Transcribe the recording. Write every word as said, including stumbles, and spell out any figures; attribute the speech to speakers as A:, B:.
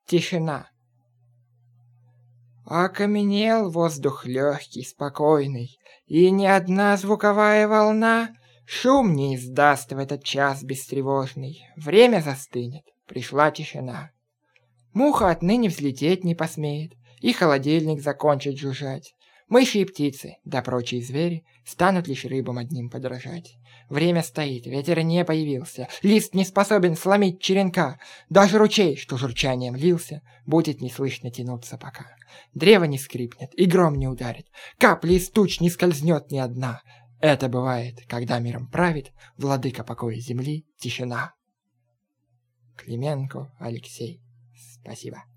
A: Тишина. Окаменел воздух легкий, спокойный, и ни одна звуковая волна шум не издаст в этот час бестревожный. Время застынет, пришла тишина. Муха отныне взлететь не посмеет, и холодильник закончит жужжать. Мыши и птицы, да прочие звери, станут лишь рыбам одним подражать. Время стоит, ветер не появился, лист не способен сломить черенка. Даже ручей, что журчанием лился, будет неслышно тянуться пока. Древо не скрипнет и гром не ударит, капли из туч не скользнет ни одна. Это бывает, когда миром правит владыка покоя земли, тишина. Клименко Алексей. Спасибо.